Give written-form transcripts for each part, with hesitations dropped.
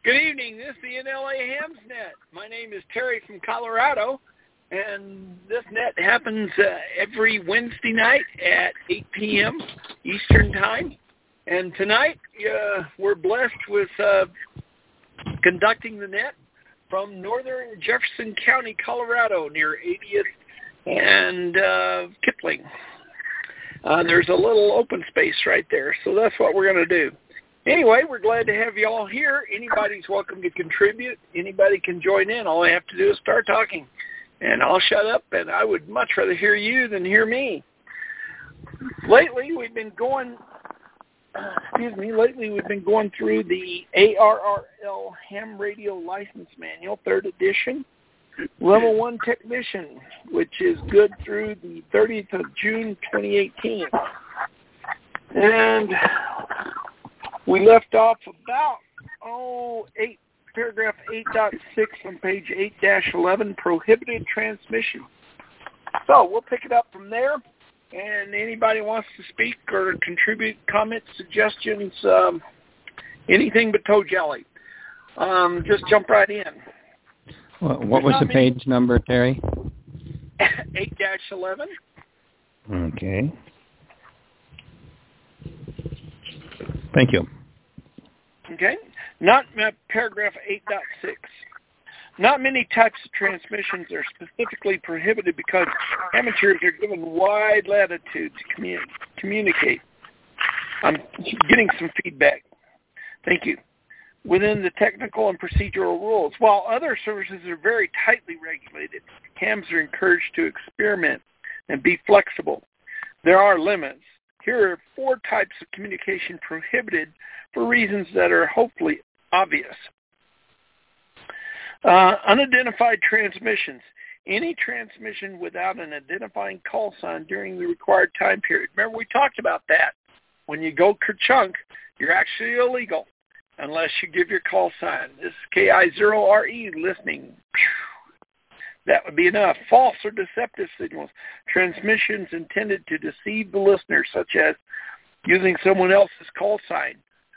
Good evening. This is the NLA Hams Net. My name is Terry from Colorado, and this net happens every Wednesday night at 8 p.m. Eastern Time. And tonight we're blessed with conducting the net from northern Jefferson County, Colorado, near 80th and Kipling. There's a little open space right there, so that's what we're going to do. Anyway, we're glad to have you all here. Anybody's welcome to contribute. Anybody can join in. All I have to do is start talking, and I'll shut up, and I would much rather hear you than hear me. Lately, we've been going through the ARRL Ham Radio License Manual, 3rd edition, Level 1 Technician, which is good through the 30th of June, 2018. And we left off about, paragraph 8.6 on page 8-11, prohibited transmission. So we'll pick it up from there, and anybody wants to speak or contribute comments, suggestions, anything but toe jelly, just jump right in. What was the page number, Terry? 8-11. Okay. Thank you. Okay. Paragraph 8.6. Not many types of transmissions are specifically prohibited because amateurs are given wide latitude to communicate. I'm getting some feedback. Thank you. Within the technical and procedural rules. While other services are very tightly regulated, hams are encouraged to experiment and be flexible. There are limits. Here are 4 types of communication prohibited for reasons that are hopefully obvious. Unidentified transmissions. Any transmission without an identifying call sign during the required time period. Remember, we talked about that. When you go kerchunk, you're actually illegal unless you give your call sign. This is KI0RE listening. That would be enough. False or deceptive signals. Transmissions intended to deceive the listener, such as using someone else's call sign.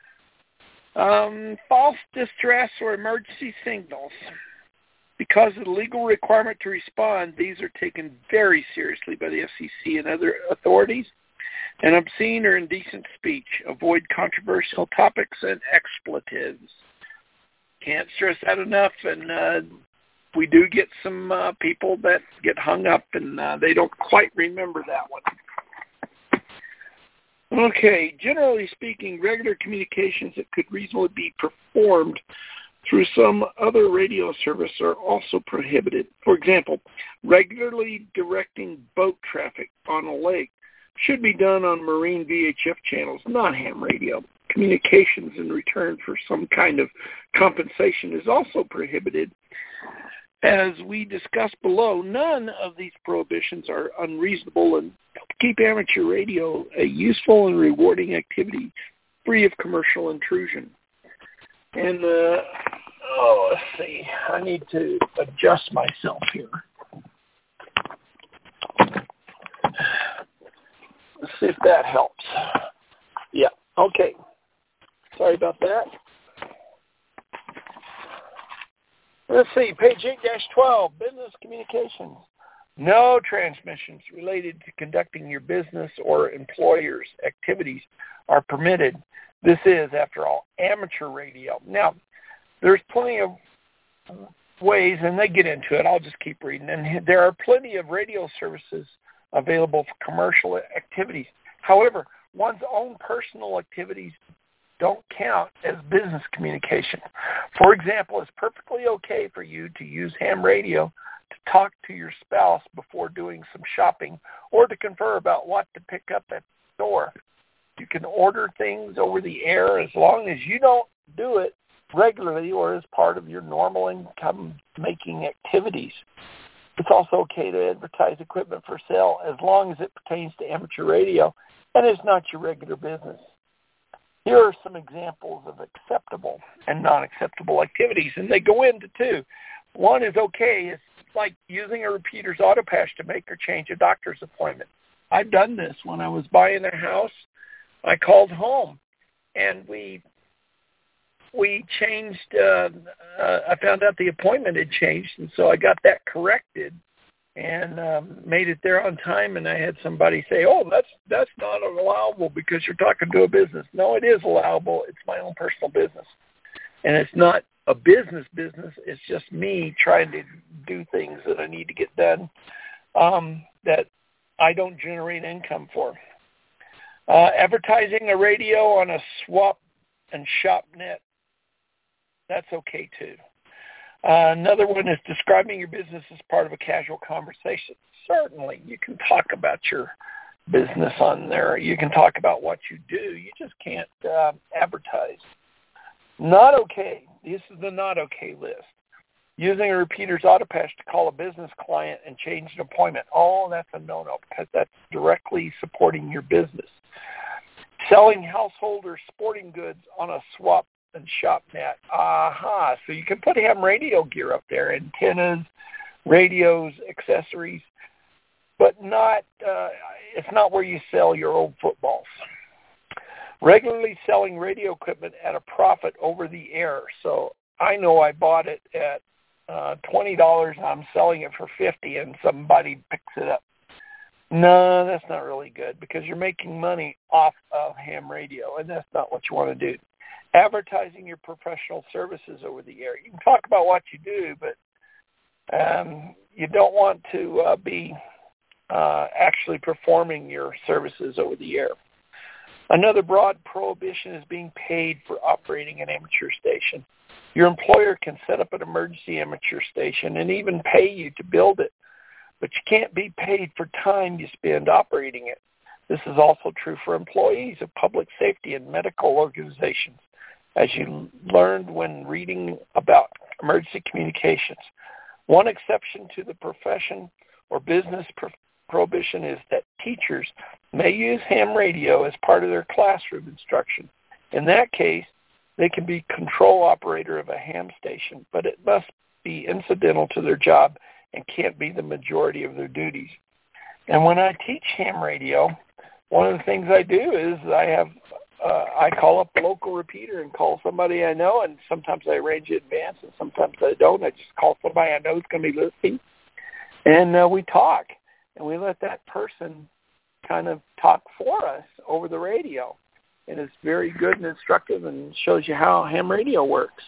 False distress or emergency signals. Because of the legal requirement to respond, these are taken very seriously by the FCC and other authorities. And obscene or indecent speech. Avoid controversial topics and expletives. Can't stress that enough. And we do get some people that get hung up and they don't quite remember that one. Okay, generally speaking, regular communications that could reasonably be performed through some other radio service are also prohibited. For example, regularly directing boat traffic on a lake should be done on marine VHF channels, not ham radio. Communications in return for some kind of compensation is also prohibited. As we discussed below, none of these prohibitions are unreasonable and keep amateur radio a useful and rewarding activity free of commercial intrusion. And, let's see, I need to adjust myself here. Let's see if that helps. Yeah, okay. Sorry about that. Let's see, page 8-12, business communications. No transmissions related to conducting your business or employer's activities are permitted. This is, after all, amateur radio. Now, there's plenty of ways, and they get into it. I'll just keep reading. And there are plenty of radio services available for commercial activities. However, one's own personal activities don't count as business communication. For example, it's perfectly okay for you to use ham radio to talk to your spouse before doing some shopping or to confer about what to pick up at the store. You can order things over the air as long as you don't do it regularly or as part of your normal income-making activities. It's also okay to advertise equipment for sale as long as it pertains to amateur radio and is not your regular business. Here are some examples of acceptable and non-acceptable activities, and they go into 2. One is okay. It's like using a repeater's auto patch to make or change a doctor's appointment. I've done this when I was buying a house. I called home, and we we changed, I found out the appointment had changed, and so I got that corrected and made it there on time. And I had somebody say, "Oh, that's not allowable because you're talking to a business." No, it is allowable. It's my own personal business, and it's not a business. It's just me trying to do things that I need to get done that I don't generate income for. Advertising a radio on a swap and shop net, that's okay too. Another one is describing your business as part of a casual conversation. Certainly, you can talk about your business on there. You can talk about what you do. You just can't advertise. Not okay. This is the not okay list. Using a repeater's autopass to call a business client and change an appointment. Oh, that's a no-no because that's directly supporting your business. Selling household or sporting goods on a swap and shop net. So you can put ham radio gear up there, antennas, radios, accessories, but not. It's not where you sell your old footballs. Regularly selling radio equipment at a profit over the air. So I know I bought it at $20. I'm selling it for $50, and somebody picks it up. No, that's not really good because you're making money off of ham radio, and that's not what you want to do. Advertising your professional services over the air. You can talk about what you do, but you don't want to be actually performing your services over the air. Another broad prohibition is being paid for operating an amateur station. Your employer can set up an emergency amateur station and even pay you to build it, but you can't be paid for time you spend operating it. This is also true for employees of public safety and medical organizations, as you learned when reading about emergency communications. One exception to the profession or business prohibition is that teachers may use ham radio as part of their classroom instruction. In that case, they can be control operator of a ham station, but it must be incidental to their job and can't be the majority of their duties. And when I teach ham radio, one of the things I do is I call up the local repeater and call somebody I know, and sometimes I arrange it in advance, and sometimes I don't. I just call somebody I know is going to be listening, and we talk, and we let that person kind of talk for us over the radio. And it's very good and instructive and shows you how ham radio works.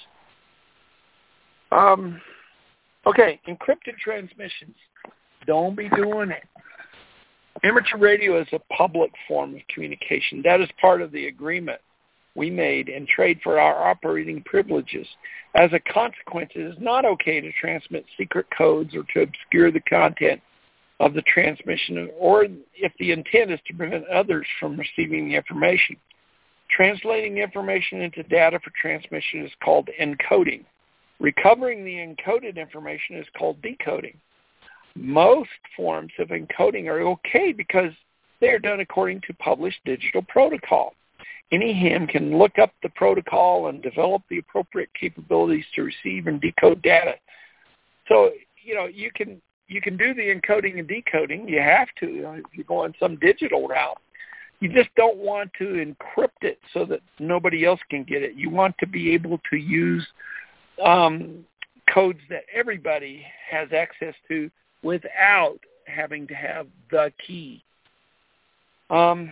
Okay, encrypted transmissions. Don't be doing it. Amateur radio is a public form of communication. That is part of the agreement we made and trade for our operating privileges. As a consequence, it is not okay to transmit secret codes or to obscure the content of the transmission, or if the intent is to prevent others from receiving the information. Translating the information into data for transmission is called encoding. Recovering the encoded information is called decoding. Most forms of encoding are okay because they are done according to published digital protocol. Any ham can look up the protocol and develop the appropriate capabilities to receive and decode data. So, you can do the encoding and decoding. You have to, if you go on some digital route. You just don't want to encrypt it so that nobody else can get it. You want to be able to use codes that everybody has access to without having to have the key. Encoding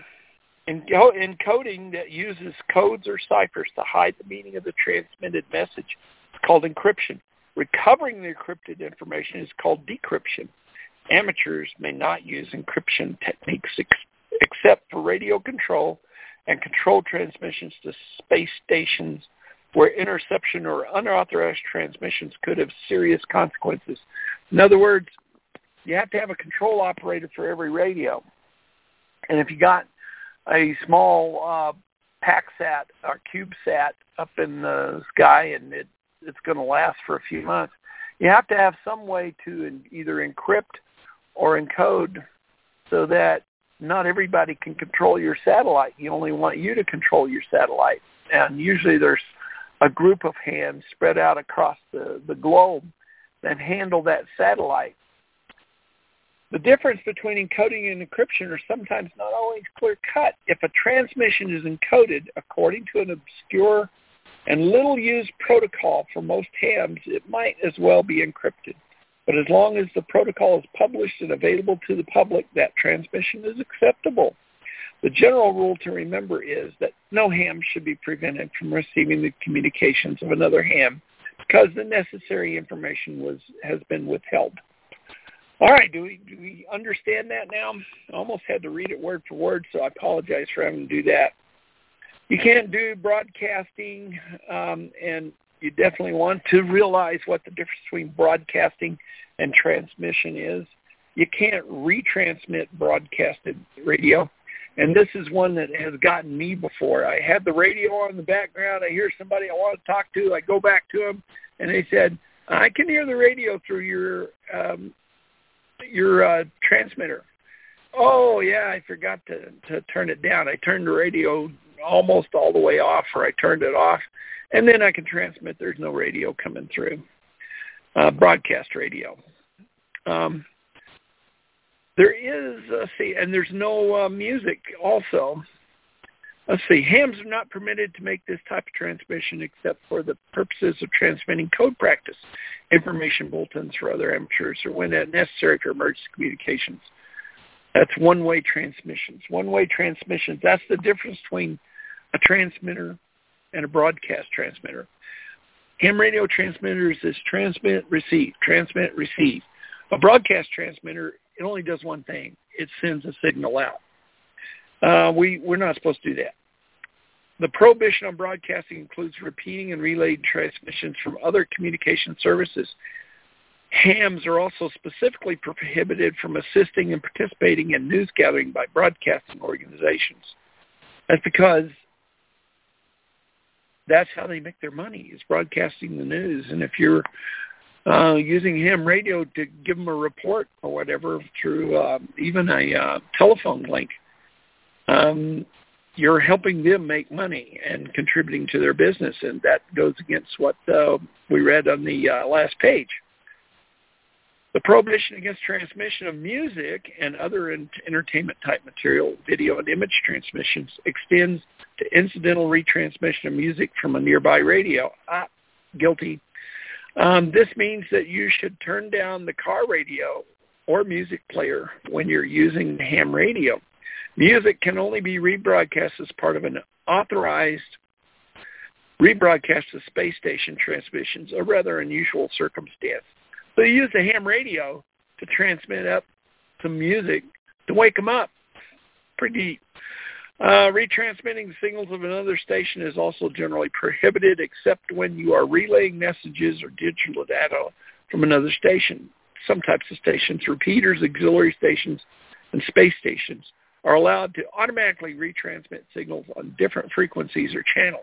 that uses codes or ciphers to hide the meaning of the transmitted message is called encryption. Recovering the encrypted information is called decryption. Amateurs may not use encryption techniques except for radio control and control transmissions to space stations where interception or unauthorized transmissions could have serious consequences. In other words, you have to have a control operator for every radio. And if you got a small PackSat or CubeSat up in the sky and it's going to last for a few months, you have to have some way to either encrypt or encode so that not everybody can control your satellite. You only want you to control your satellite. And usually there's a group of hands spread out across the globe that handle that satellite. The difference between encoding and encryption are sometimes not always clear-cut. If a transmission is encoded according to an obscure and little used protocol for most hams, it might as well be encrypted. But as long as the protocol is published and available to the public, that transmission is acceptable. The general rule to remember is that no ham should be prevented from receiving the communications of another ham because the necessary information has been withheld. All right, do we understand that now? I almost had to read it word for word, so I apologize for having to do that. You can't do broadcasting, and you definitely want to realize what the difference between broadcasting and transmission is. You can't retransmit broadcasted radio, and this is one that has gotten me before. I had the radio on in the background. I hear somebody I want to talk to. I go back to them, and they said, I can hear the radio through your transmitter. Oh, yeah, I forgot to turn it down. I turned the radio almost all the way off, or I turned it off, and then I can transmit. There's no radio coming through. Broadcast radio. There is, and there's no music also. Let's see, hams are not permitted to make this type of transmission except for the purposes of transmitting code practice, information bulletins for other amateurs, or when necessary for emergency communications. That's one-way transmissions. One-way transmissions, that's the difference between a transmitter and a broadcast transmitter. Ham radio transmitters is transmit, receive, transmit, receive. A broadcast transmitter, it only does one thing. It sends a signal out. We're not supposed to do that. The prohibition on broadcasting includes repeating and relayed transmissions from other communication services. Hams are also specifically prohibited from assisting and participating in news gathering by broadcasting organizations. That's because that's how they make their money, is broadcasting the news. And if you're using ham radio to give them a report or whatever through even a telephone link, you're helping them make money and contributing to their business, and that goes against what we read on the last page. The prohibition against transmission of music and other entertainment-type material, video and image transmissions, extends to incidental retransmission of music from a nearby radio. Guilty. This means that you should turn down the car radio or music player when you're using the ham radio. Music can only be rebroadcast as part of an authorized rebroadcast to space station transmissions, a rather unusual circumstance. So you use the ham radio to transmit up some music to wake them up. Pretty neat. Retransmitting the signals of another station is also generally prohibited except when you are relaying messages or digital data from another station. Some types of stations, repeaters, auxiliary stations, and space stations, are allowed to automatically retransmit signals on different frequencies or channels.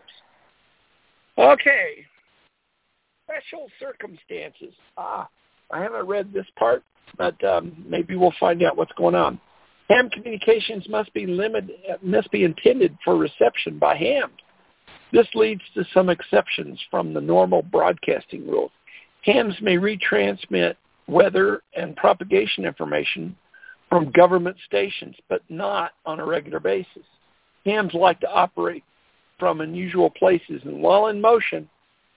Okay. Special circumstances. I haven't read this part, but maybe we'll find out what's going on. Ham communications must be intended for reception by hams. This leads to some exceptions from the normal broadcasting rules. Hams may retransmit weather and propagation information from government stations, but not on a regular basis. Hams like to operate from unusual places and while in motion.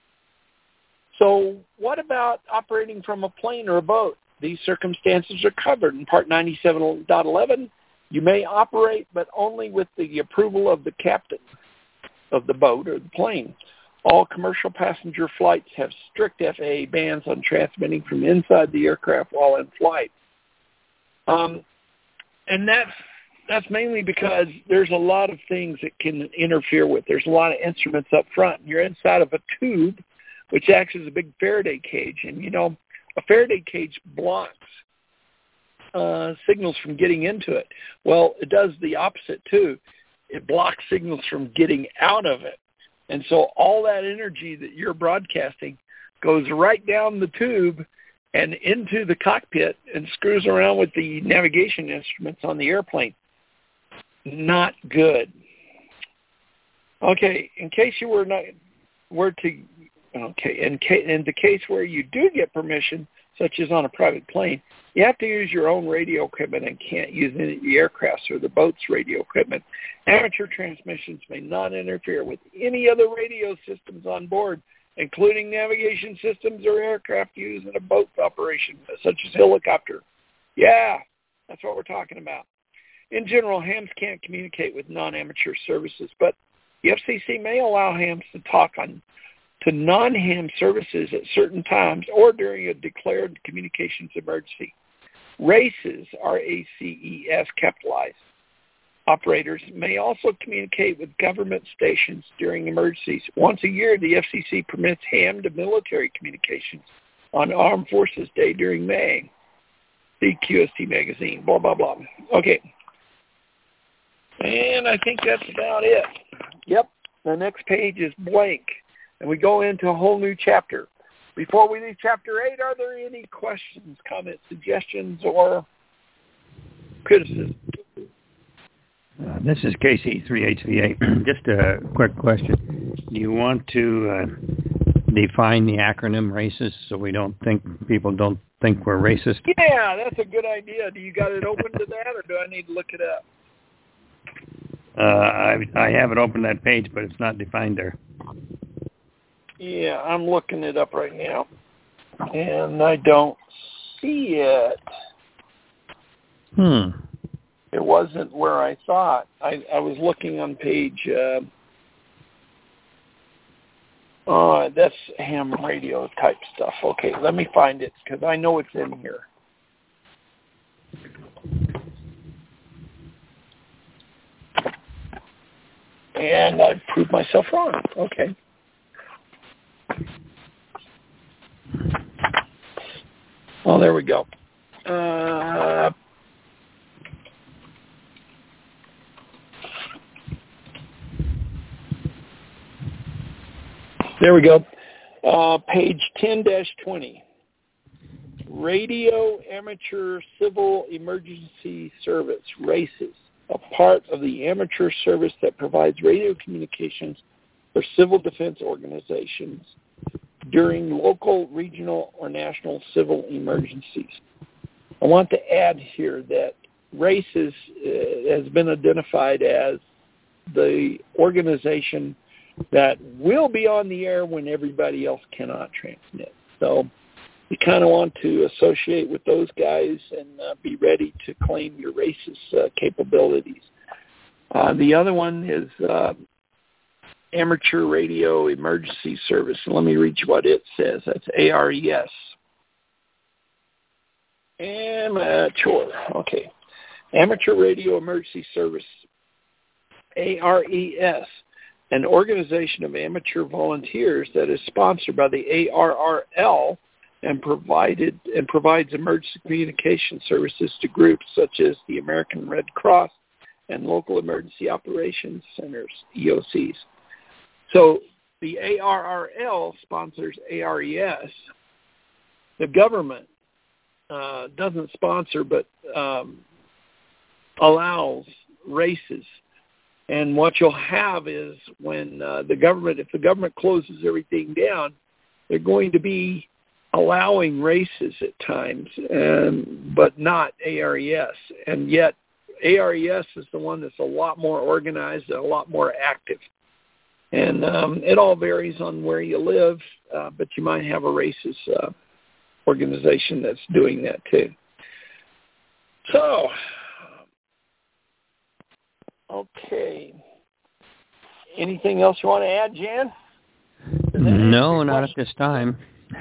So what about operating from a plane or a boat? These circumstances are covered in Part 97.11. You may operate, but only with the approval of the captain of the boat or the plane. All commercial passenger flights have strict FAA bans on transmitting from inside the aircraft while in flight. And that's mainly because there's a lot of things that can interfere with. There's a lot of instruments up front. You're inside of a tube, which acts as a big Faraday cage. And, you know, a Faraday cage blocks signals from getting into it. Well, it does the opposite, too. It blocks signals from getting out of it. And so all that energy that you're broadcasting goes right down the tube and into the cockpit and screws around with the navigation instruments on the airplane. Not good. Okay, in case you in the case where you do get permission, such as on a private plane, you have to use your own radio equipment and can't use any of the aircraft's or the boat's radio equipment. Amateur transmissions may not interfere with any other radio systems on board, including navigation systems or aircraft used in a boat operation, such as helicopter. Yeah, that's what we're talking about. In general, hams can't communicate with non-amateur services, but the FCC may allow hams to talk to non-ham services at certain times or during a declared communications emergency. RACES, R-A-C-E-S, capitalized, operators may also communicate with government stations during emergencies. Once a year, the FCC permits ham to military communications on Armed Forces Day during May. See QST magazine, blah, blah, blah. Okay. And I think that's about it. Yep. The next page is blank, and we go into a whole new chapter. Before we leave Chapter 8, are there any questions, comments, suggestions, or criticism? This is KC3HVA. Just a quick question. Do you want to define the acronym RACES so people don't think we're racist? Yeah, that's a good idea. Do you got it open to that, or do I need to look it up? I have it open that page, but it's not defined there. Yeah, I'm looking it up right now, and I don't see it. It wasn't where I thought. I was looking on page, that's ham radio type stuff. Okay, let me find it, because I know it's in here. And I proved myself wrong. Okay. Well, there we go. There we go. Page 10-20. Radio Amateur Civil Emergency Service, RACES, a part of the amateur service that provides radio communications for civil defense organizations during local, regional, or national civil emergencies. I want to add here that RACES has been identified as the organization that will be on the air when everybody else cannot transmit. So you kind of want to associate with those guys and be ready to claim your RACES capabilities. The other one is Amateur Radio Emergency Service. Let me read you what it says. That's ARES. Amateur. Okay. Amateur Radio Emergency Service, ARES, an organization of amateur volunteers that is sponsored by the ARRL and provides emergency communication services to groups such as the American Red Cross and local emergency operations centers, EOCs. So the ARRL sponsors ARES. The government doesn't sponsor but allows RACES. And what you'll have is when if the government closes everything down, they're going to be allowing RACES at times, but not ARES. And yet ARES is the one that's a lot more organized and a lot more active. And it all varies on where you live, but you might have a RACES organization that's doing that too. So, okay. Anything else you want to add, Jan? No, not at this time.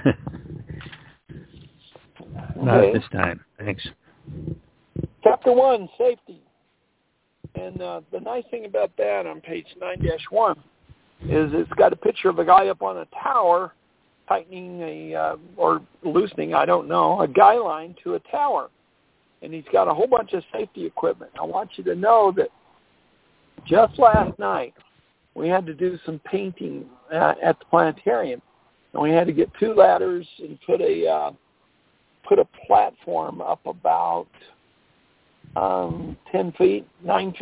Not at this time. Thanks. Chapter 1, safety. And the nice thing about that on page 9-1 is it's got a picture of a guy up on a tower tightening or loosening, I don't know, a guy line to a tower. And he's got a whole bunch of safety equipment. I want you to know that just last night we had to do some painting at the planetarium. And we had to get 2 ladders and put a platform up about 9 feet.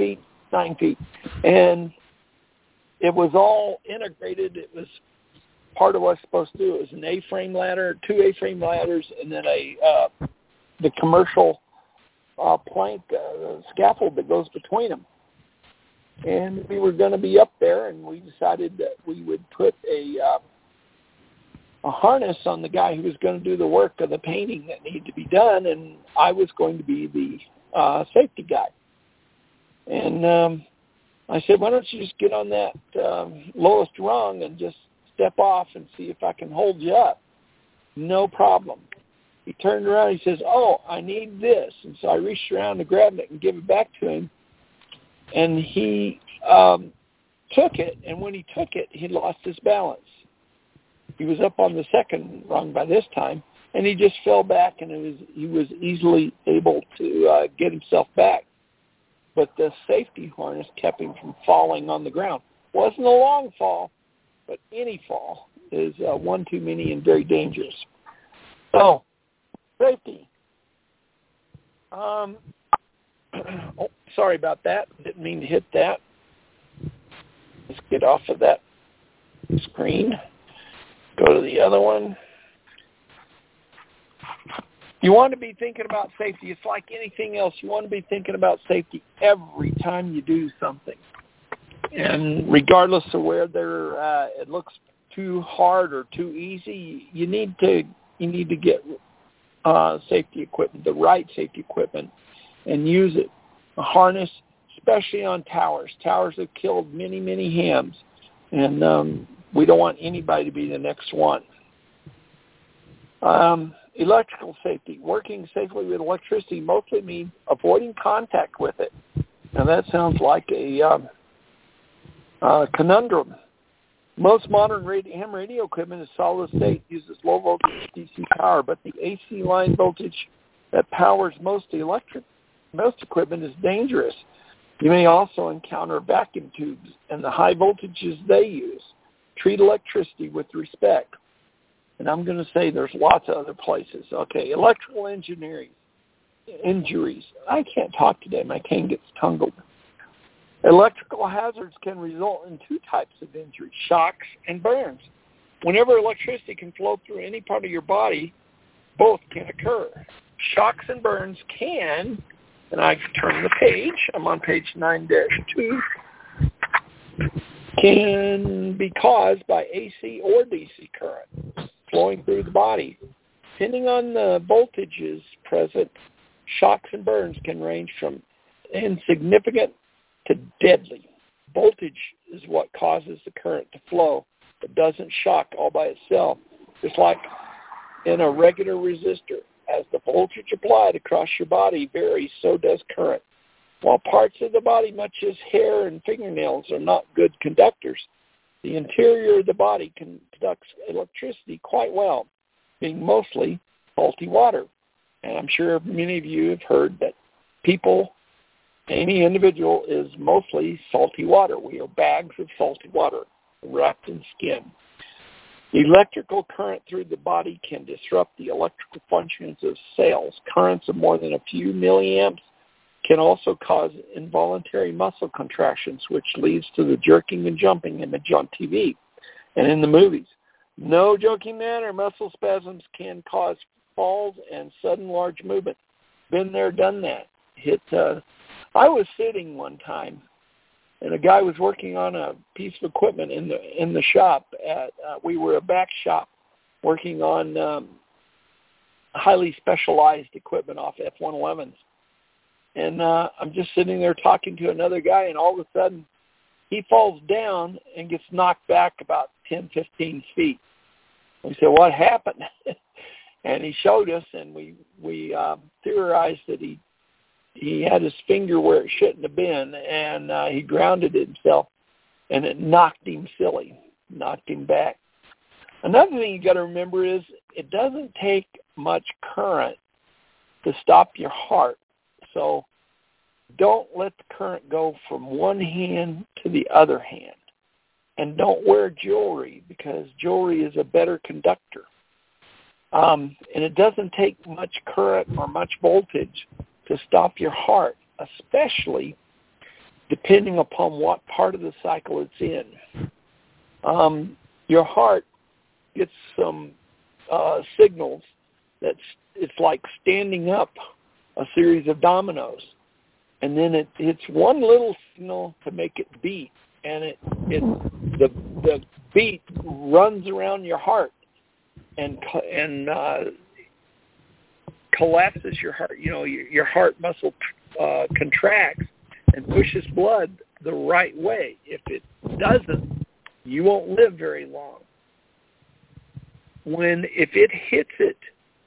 And it was all integrated. It was part of what I was supposed to do. It was an A-frame ladder, 2 A-frame ladders, and then the commercial plank scaffold that goes between them. And we were going to be up there, and we decided that we would put a harness on the guy who was going to do the work of the painting that needed to be done, and I was going to be the safety guy. And I said, why don't you just get on that lowest rung and just step off and see if I can hold you up. No problem. He turned around and he says, oh, I need this. And so I reached around to grab it and give it back to him. And he took it, and when he took it, he lost his balance. He was up on the second rung by this time, and he just fell back, and he was easily able to get himself back. But the safety harness kept him from falling on the ground. Wasn't a long fall, but any fall is one too many and very dangerous. So, safety. Oh, sorry about that. Didn't mean to hit that. Let's get off of that screen. Go to the other one. You want to be thinking about safety. It's like anything else. You want to be thinking about safety every time you do something. And regardless of whether it looks too hard or too easy, you need to get safety equipment, the right safety equipment, and use it. A harness, especially on towers. Towers have killed many, many hams, and we don't want anybody to be the next one. Electrical safety. Working safely with electricity mostly means avoiding contact with it. Now that sounds like a conundrum. Most modern ham radio equipment is solid state, uses low voltage DC power, but the AC line voltage that powers most equipment is dangerous. You may also encounter vacuum tubes and the high voltages they use. Treat electricity with respect. And I'm going to say there's lots of other places. Okay, electrical injuries. I can't talk today. My cane gets tangled. Electrical hazards can result in two types of injury, shocks and burns. Whenever electricity can flow through any part of your body, both can occur. Shocks and burns can, and I turn the page, I'm on page 9-2, can be caused by AC or DC current flowing through the body. Depending on the voltages present, shocks and burns can range from insignificant to deadly. Voltage is what causes the current to flow. It doesn't shock all by itself. Just like in a regular resistor, as the voltage applied across your body varies, so does current. While parts of the body, much as hair and fingernails, are not good conductors, the interior of the body conducts electricity quite well, being mostly salty water. And I'm sure many of you have heard that any individual is mostly salty water. We are bags of salty water wrapped in skin. Electrical current through the body can disrupt the electrical functions of cells. Currents of more than a few milliamps can also cause involuntary muscle contractions, which leads to the jerking and jumping image on TV and in the movies. No joking matter, muscle spasms can cause falls and sudden large movement. Been there, done that. I was sitting one time, and a guy was working on a piece of equipment in the shop. We were a back shop working on highly specialized equipment off F-111s. And I'm just sitting there talking to another guy, and all of a sudden he falls down and gets knocked back about 10, 15 feet. We said, what happened? And he showed us, and we theorized that he had his finger where it shouldn't have been, and he grounded himself, and it knocked him silly, knocked him back. Another thing you got to remember is it doesn't take much current to stop your heart. So don't let the current go from one hand to the other hand. And don't wear jewelry, because jewelry is a better conductor. And it doesn't take much current or much voltage to stop your heart, especially depending upon what part of the cycle it's in. Your heart gets some signals. It's like standing up a series of dominoes, and then it hits one little signal to make it beat, and the beat runs around your heart and collapses your heart. Your heart muscle contracts and pushes blood the right way. If it doesn't, you won't live very long. If it hits it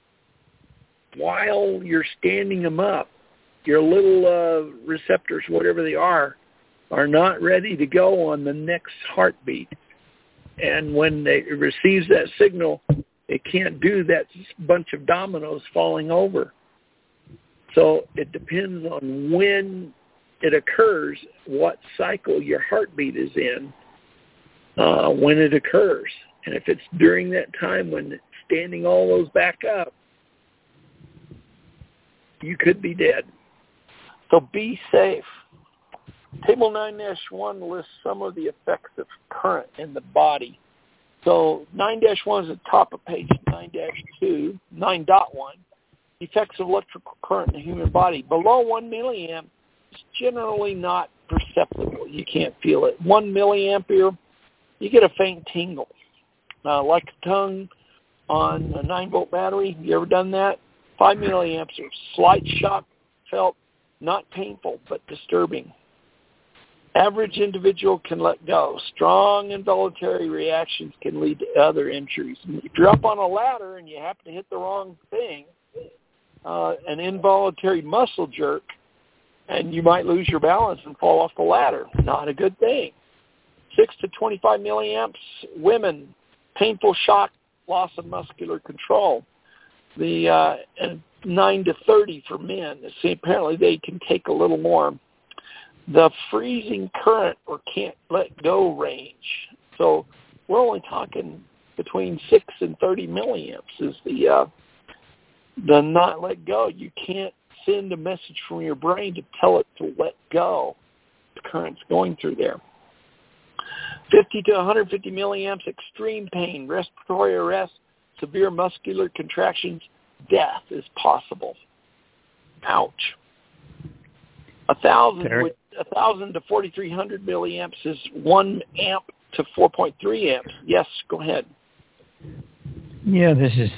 while you're standing them up, your little receptors, whatever they are not ready to go on the next heartbeat. And when it receives that signal, it can't do that bunch of dominoes falling over. So it depends on when it occurs, what cycle your heartbeat is in when it occurs. And if it's during that time when it's standing all those back up, you could be dead. So be safe. Table 9-1 lists some of the effects of current in the body. So 9-1 is at the top of page 9-2, 9.1. Effects of electrical current in the human body. Below 1 milliamp, it's generally not perceptible. You can't feel it. 1 milliampere, you get a faint tingle. Like a tongue on a 9-volt battery. You ever done that? 5 milliamps are slight shock felt, not painful, but disturbing. Average individual can let go. Strong involuntary reactions can lead to other injuries. If you're up on a ladder and you happen to hit the wrong thing, an involuntary muscle jerk, and you might lose your balance and fall off the ladder. Not a good thing. 6 to 25 milliamps, women, painful shock, loss of muscular control. And 9 to 30 for men. See, apparently they can take a little more. The freezing current or can't let go range. So we're only talking between 6 and 30 milliamps is the not let go. You can't send a message from your brain to tell it to let go. The current's going through there. 50 to 150 milliamps, extreme pain, respiratory arrest, severe muscular contractions, death is possible. Ouch. 1,000 to 4,300 milliamps is 1 amp to 4.3 amps. Yes, go ahead. Yeah, this is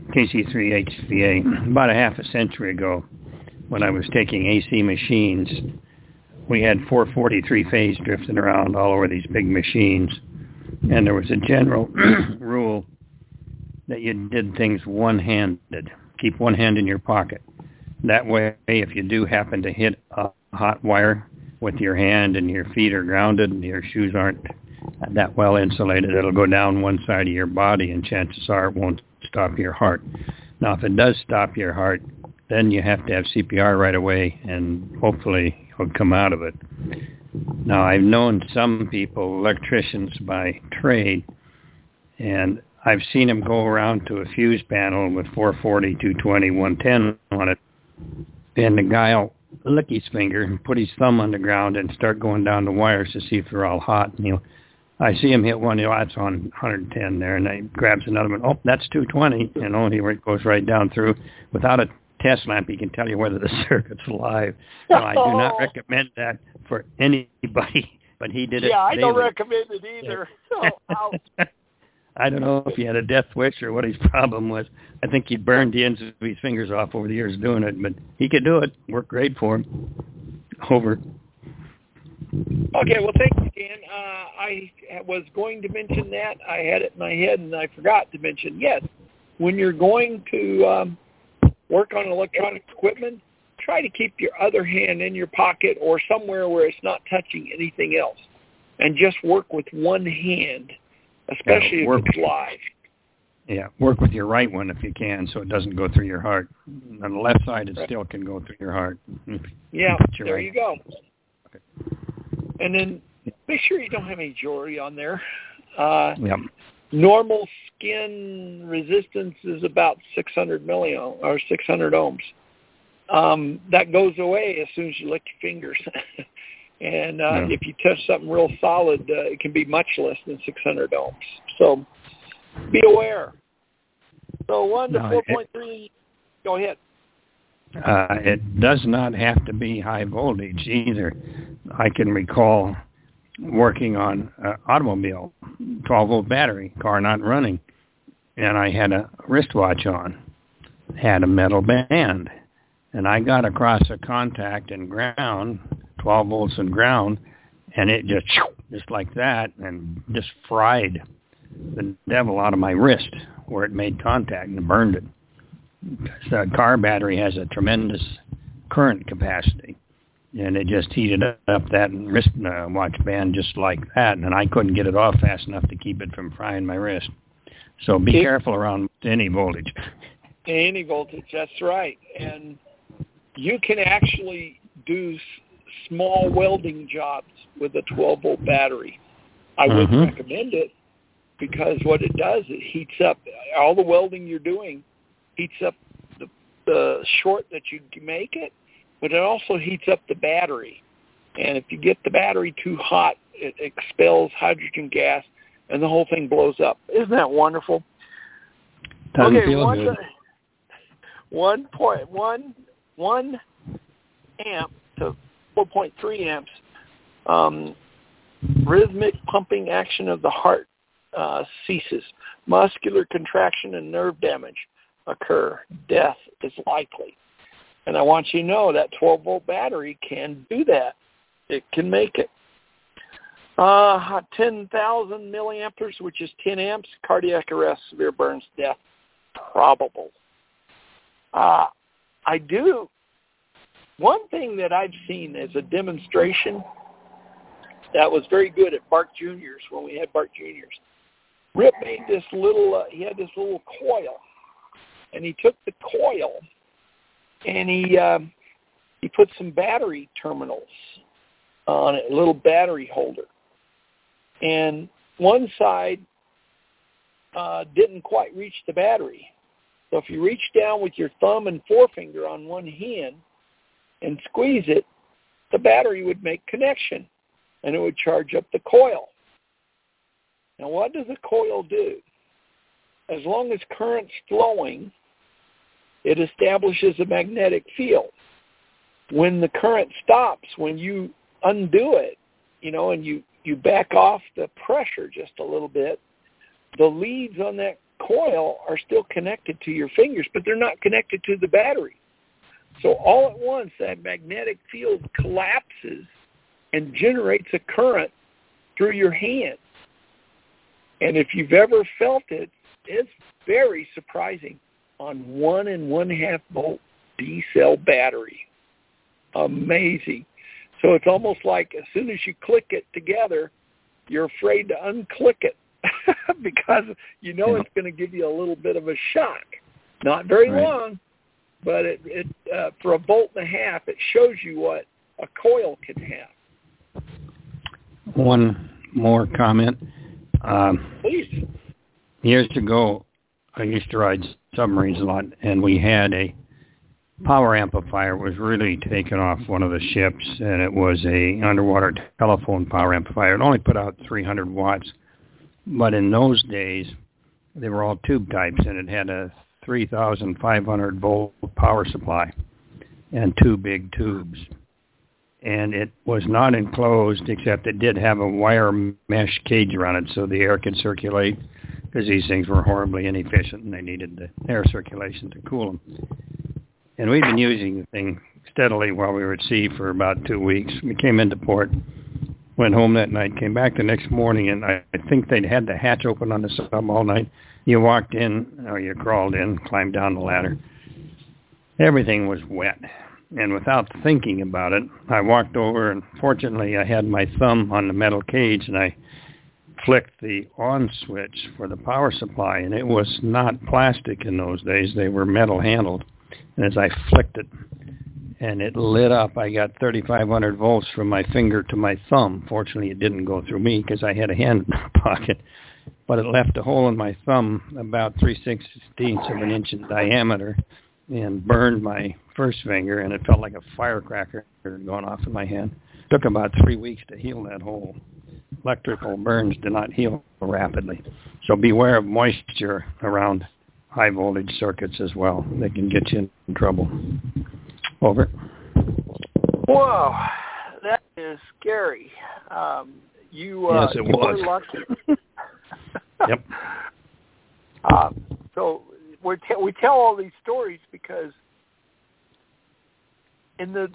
KC3HVA. About a half a century ago, when I was taking AC machines, we had 443 phase drifting around all over these big machines. And there was a general rule that you did things one-handed. Keep one hand in your pocket. That way, if you do happen to hit a hot wire with your hand and your feet are grounded and your shoes aren't that well insulated, it'll go down one side of your body and chances are it won't stop your heart. Now, if it does stop your heart, then you have to have CPR right away and hopefully you'll come out of it. Now, I've known some people, electricians by trade, and I've seen them go around to a fuse panel with 440, 220, 110 on it, and the guy will lick his finger and put his thumb on the ground and start going down the wires to see if they're all hot. And I see him hit one, that's on 110 there, and he grabs another one. Oh, that's 220, and only it goes right down through. Without a test lamp, he can tell you whether the circuit's alive. So I do not recommend that for anybody, but he did it. Yeah, I don't recommend it either. So, I don't know if he had a death wish or what his problem was. I think he burned the ends of his fingers off over the years doing it, but he could do it. Worked great for him. Over. Okay, well, thank you, Dan. I was going to mention that. I had it in my head, and I forgot to mention, yes, when you're going to work on electronic equipment, try to keep your other hand in your pocket or somewhere where it's not touching anything else, and just work with one hand, especially if it's live. Yeah, work with your right one if you can so it doesn't go through your heart. On the left side, it still can go through your heart. Yeah, there you go. Okay. And then make sure you don't have any jewelry on there. Normal skin resistance is about 600 milliohms or 600 ohms. That goes away as soon as you lick your fingers. And if you touch something real solid, it can be much less than 600 ohms. So be aware. So 1 to 4.3, go ahead. It does not have to be high voltage either. I can recall working on an automobile, 12-volt battery, car not running, and I had a wristwatch on, had a metal band, and I got across a contact and ground, 12 volts and ground, and it just like that, and just fried the devil out of my wrist where it made contact and burned it. The car battery has a tremendous current capacity, and it just heated up that wrist watch band just like that, and I couldn't get it off fast enough to keep it from frying my wrist. So be careful around any voltage. Any voltage, that's right. And you can actually do small welding jobs with a 12-volt battery. I wouldn't recommend it because what it does, it heats up all the welding you're doing, heats up the short that you make it, but it also heats up the battery. And if you get the battery too hot, it expels hydrogen gas, and the whole thing blows up. Isn't that wonderful? Doesn't feel good. 1.1 amp to 4.3 amps. Rhythmic pumping action of the heart ceases. Muscular contraction and nerve damage occur. Death is likely. And I want you to know that 12-volt battery can do that. It can make it. 10,000 milliamperes, which is 10 amps, cardiac arrest, severe burns, death, probable. One thing that I've seen as a demonstration that was very good at Bark Juniors when we had Bark Juniors. Rip made this little, he had this little coil, and he took the coil and he put some battery terminals on it, a little battery holder. And one side didn't quite reach the battery. So if you reach down with your thumb and forefinger on one hand and squeeze it, the battery would make connection, and it would charge up the coil. Now, what does a coil do? As long as current's flowing, it establishes a magnetic field. When the current stops, when you undo it, and you back off the pressure just a little bit, the leads on that coil are still connected to your fingers, but they're not connected to the battery. So all at once, that magnetic field collapses and generates a current through your hand. And if you've ever felt it, it's very surprising on 1 1.5 volt D-cell battery. Amazing. So it's almost like as soon as you click it together, you're afraid to unclick it because it's going to give you a little bit of a shock. Not very long, but it for 1.5 volts, it shows you what a coil can have. One more comment. Please. Years ago, I used to ride submarines a lot, and we had a power amplifier. It was really taken off one of the ships, and it was a underwater telephone power amplifier. It only put out 300 watts, but in those days, they were all tube types, and it had a 3,500 volt power supply and 2 big tubes. And it was not enclosed, except it did have a wire mesh cage around it so the air could circulate, because these things were horribly inefficient and they needed the air circulation to cool them. And we'd been using the thing steadily while we were at sea for about 2 weeks. We came into port, went home that night, came back the next morning, and I think they'd had the hatch open on the sub all night. You walked in, or you crawled in, climbed down the ladder. Everything was wet. And without thinking about it, I walked over, and fortunately I had my thumb on the metal cage, and I flicked the on switch for the power supply, and it was not plastic in those days. They were metal handled. And as I flicked it, and it lit up, I got 3,500 volts from my finger to my thumb. Fortunately, it didn't go through me because I had a hand in my pocket. But it left a hole in my thumb about 3/16 of an inch in diameter and burned my first finger, and it felt like a firecracker going off in my hand. It took about 3 weeks to heal that hole. electrical burns do not heal rapidly. So beware of moisture around high voltage circuits as well. They can get you in trouble. Over. Whoa, that is scary. Yes, it was. Were lucky. Yep. So we tell all these stories because in the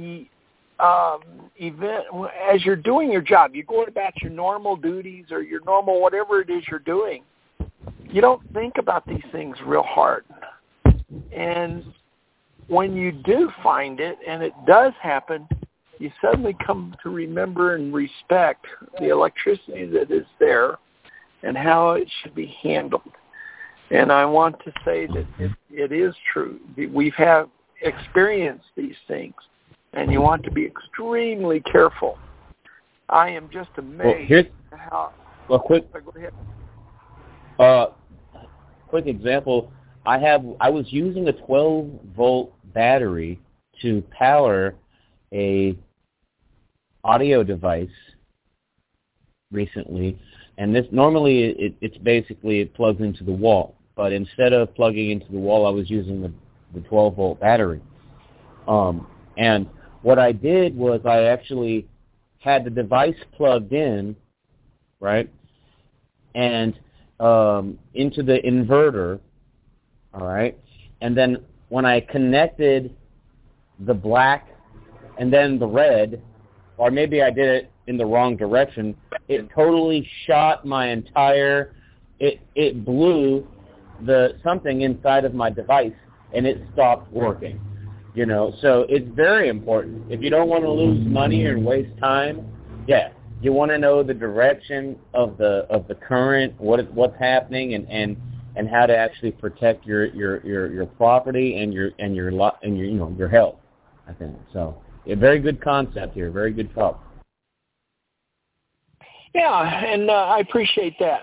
event, as you're doing your job, you're going about your normal duties or your normal whatever it is you're doing, you don't think about these things real hard. And when you do find it, and it does happen, you suddenly come to remember and respect the electricity that is there and how it should be handled. And I want to say that it is true. We have experienced these things, and you want to be extremely careful. I am just amazed how... Well, quick... Go ahead. Quick example, I was using a 12-volt battery to power a audio device recently, and this normally it's basically it plugs into the wall, but instead of plugging into the wall, I was using the 12-volt battery. And what I did was I actually had the device plugged in, right, and into the inverter, all right, and then when I connected the black and then the red, or maybe I did it in the wrong direction, it totally shot my entire, it blew something inside of my device, and it stopped working. You know, so it's very important. If you don't want to lose money or waste time, you want to know the direction of the current, what's happening, and how to actually protect your property and your health. I think so. A very good concept here. Very good talk. Yeah, and I appreciate that.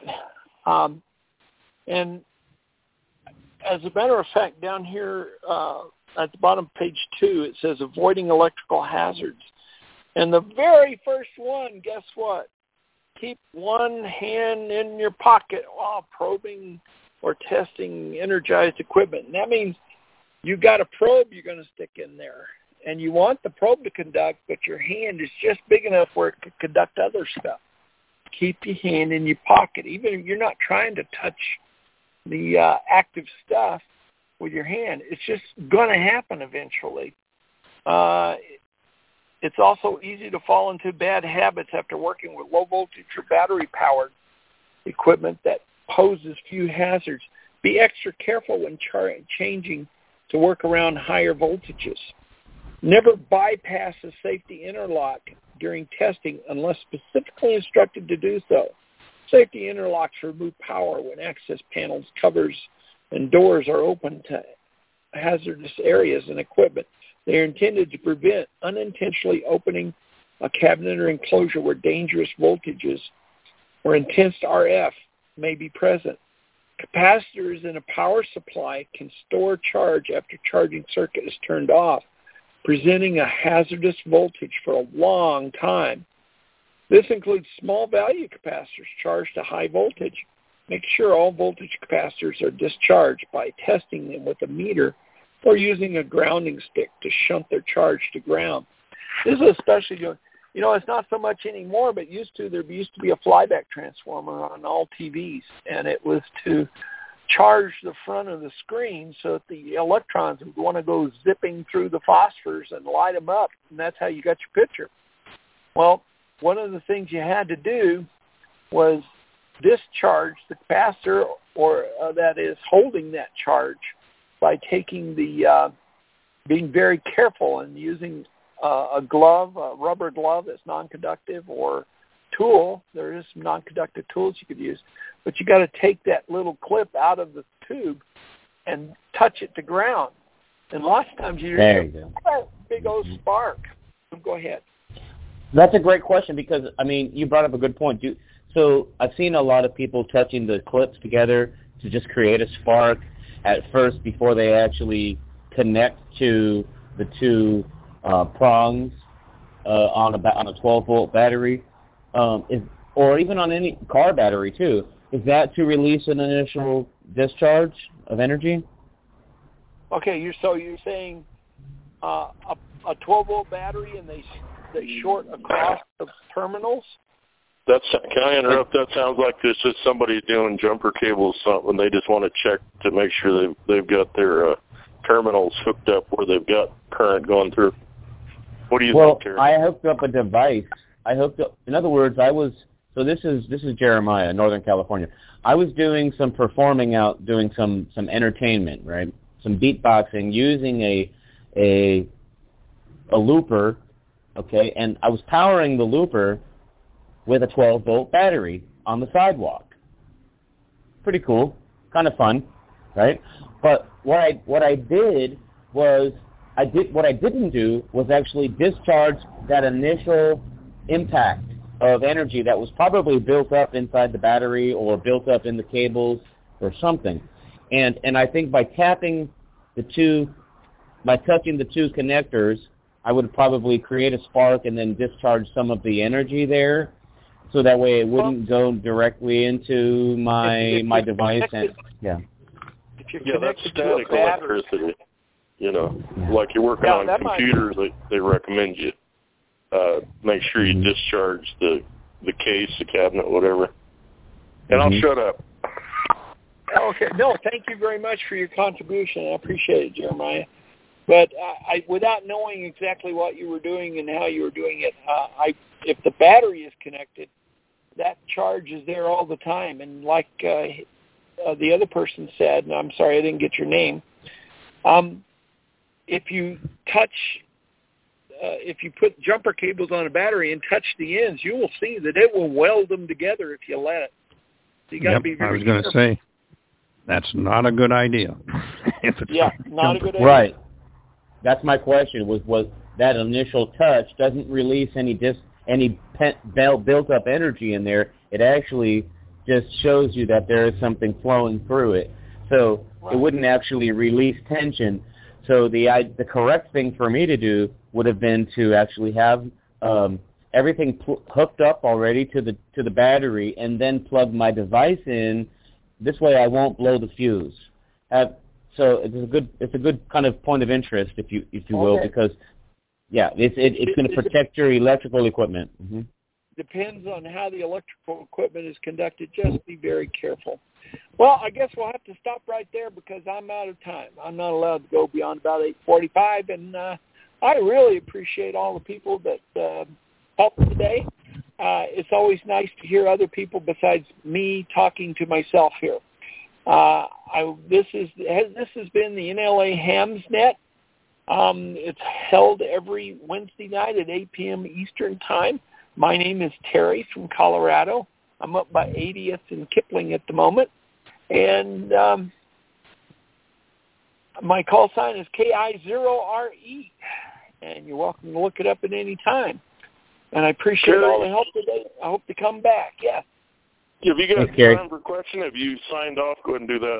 And as a matter of fact, down here at the bottom of page 2, it says avoiding electrical hazards. And the very first one, guess what? Keep one hand in your pocket while probing or testing energized equipment. And that means you got a probe you're going to stick in there. And you want the probe to conduct, but your hand is just big enough where it could conduct other stuff. Keep your hand in your pocket. Even if you're not trying to touch the active stuff with your hand, it's just going to happen eventually. It's also easy to fall into bad habits after working with low voltage or battery-powered equipment that poses few hazards. Be extra careful when changing to work around higher voltages. Never bypass a safety interlock during testing unless specifically instructed to do so. Safety interlocks remove power when access panels, covers, and doors are open to hazardous areas and equipment. They are intended to prevent unintentionally opening a cabinet or enclosure where dangerous voltages or intense RF may be present. Capacitors in a power supply can store charge after charging circuit is turned off, presenting a hazardous voltage for a long time. This includes small value capacitors charged to high voltage. Make sure all voltage capacitors are discharged by testing them with a meter or using a grounding stick to shunt their charge to ground. This is especially good. You know, it's not so much anymore, but there used to be a flyback transformer on all TVs, and it was to charge the front of the screen so that the electrons would want to go zipping through the phosphors and light them up, and that's how you got your picture. Well, one of the things you had to do was discharge the capacitor, or that is holding that charge, by taking being very careful and using a rubber glove that's non-conductive, or tool. There is some non-conductive tools you could use, but you got to take that little clip out of the tube and touch it to ground. And lots of times you get a big old spark. Go ahead. That's a great question because, I mean, you brought up a good point. So I've seen a lot of people touching the clips together to just create a spark at first before they actually connect to the two prongs on a 12-volt battery. or even on any car battery too, is that to release an initial discharge of energy? Okay, you're saying a 12-volt battery and they short across the terminals? Can I interrupt? That sounds like this is somebody doing jumper cables, something. They just want to check to make sure they've got their terminals hooked up where they've got current going through. What do you think, Terry? I hooked up a device. In other words, so this is Jeremiah, Northern California. I was doing some performing out, doing some entertainment, right? Some beatboxing using a looper, okay? And I was powering the looper with a 12-volt battery on the sidewalk. Pretty cool, kind of fun, right? But what I didn't do was actually discharge that initial impact of energy that was probably built up inside the battery or built up in the cables or something. And I think by touching the two connectors, I would probably create a spark and then discharge some of the energy there, so that way it wouldn't go directly into my device. If you're that's connected static to a battery, electricity. Like you're working on computers, they recommend you make sure you discharge the case, the cabinet, whatever. And I'll shut up. Okay. No, thank you very much for your contribution. I appreciate it, Jeremiah. But without knowing exactly what you were doing and how you were doing it, if the battery is connected, that charge is there all the time. And like the other person said, and I'm sorry I didn't get your name, if you put jumper cables on a battery and touch the ends, you will see that it will weld them together if you let it. So you got to be very careful. I was going to say, that's not a good idea. Not a good idea. Right. That's my question. Was that initial touch doesn't release any built-up energy in there. It actually just shows you that there is something flowing through it. So It wouldn't actually release tension. So the correct thing for me to do would have been to actually have everything hooked up already to the battery, and then plug my device in. This way, I won't blow the fuse. So it's a good kind of point of interest, if you will, because it's going to protect your electrical equipment. Mm-hmm. Depends on how the electrical equipment is conducted. Just be very careful. Well, I guess we'll have to stop right there because I'm out of time. I'm not allowed to go beyond about 8:45, and I really appreciate all the people that helped today. It's always nice to hear other people besides me talking to myself here. This has been the NLA Hamsnet. It's held every Wednesday night at 8 p.m. Eastern Time. My name is Terry from Colorado. I'm up by 80th and Kipling at the moment. And my call sign is KI0RE. And you're welcome to look it up at any time. And I appreciate all the help today. I hope to come back. Yes. Have you got time for a question? Have you signed off? Go ahead and do that.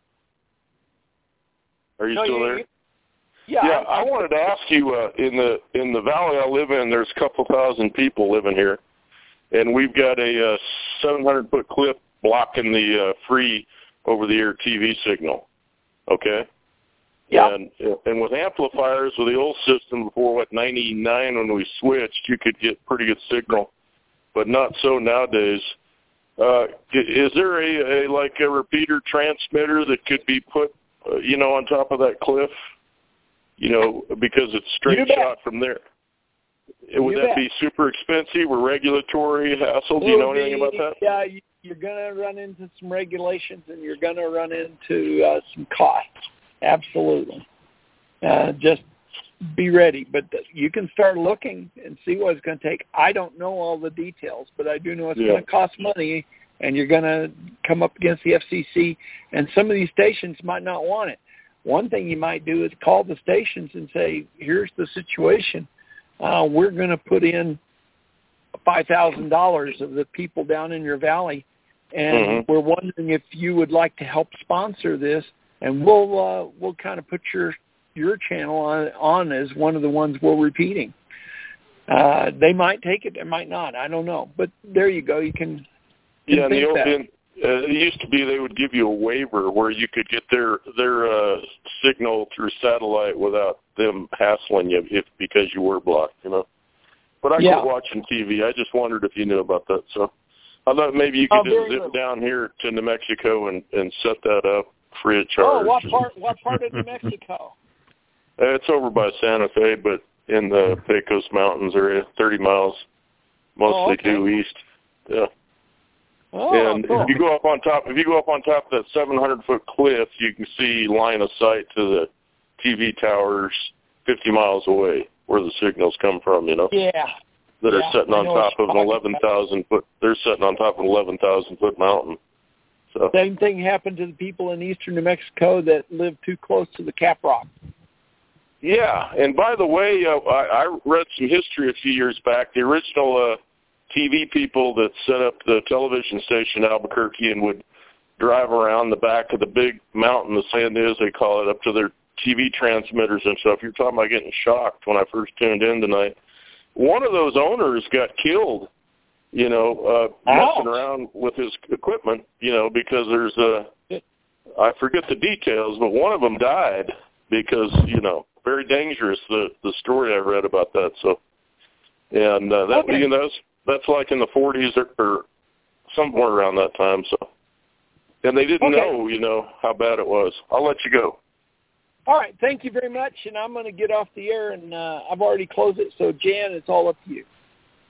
Are you still there? Yeah. I wanted to ask you, in the valley I live in, there's a couple thousand people living here, and we've got a 700-foot cliff blocking the free over-the-air TV signal. Okay. Yeah. And with amplifiers, with the old system before 99 when we switched, you could get pretty good signal, but not so nowadays. Is there a repeater transmitter that could be put, on top of that cliff? Because it's straight shot from there. Would that be super expensive or regulatory hassle? Do you know anything about that? Yeah, you're going to run into some regulations and you're going to run into some costs. Absolutely. Just be ready. But you can start looking and see what it's going to take. I don't know all the details, but I do know it's going to cost money, and you're going to come up against the FCC, and some of these stations might not want it. One thing you might do is call the stations and say, here's the situation. We're going to put in $5,000 of the people down in your valley, and we're wondering if you would like to help sponsor this, and we'll kind of put your channel on as one of the ones we're repeating. They might take it, they might not. I don't know. But there you go. You can Yeah, think that. It used to be they would give you a waiver where you could get their signal through satellite without them hassling you because you were blocked, you know. But I quit watching TV. I just wondered if you knew about that. So I thought maybe you could just zip down here to New Mexico and set that up free of charge. Oh, what part of New Mexico? It's over by Santa Fe, but in the Pecos Mountains area, 30 miles, mostly due east. Yeah. Oh, and cool. if you go up on top of that 700-foot cliff, you can see line of sight to the TV towers 50 miles away where the signals come from, you know. Yeah. That are sitting on top of an 11,000 foot. They're sitting on top of an 11,000 foot mountain. So same thing happened to the people in eastern New Mexico that live too close to the Cap Rock. Yeah, and by the way, I read some history a few years back. The original TV people that set up the television station in Albuquerque and would drive around the back of the big mountain, the San Diego, they call it, up to their TV transmitters and stuff. You're talking about getting shocked when I first tuned in tonight. One of those owners got killed, you know, messing around with his equipment, you know, because there's I forget the details, but one of them died because, you know, very dangerous, the story I read about that. So, and you know, that's like in the 40s or somewhere around that time. So, and they didn't know, you know, how bad it was. I'll let you go. All right. Thank you very much. And I'm going to get off the air, and I've already closed it. So, Jan, it's all up to you.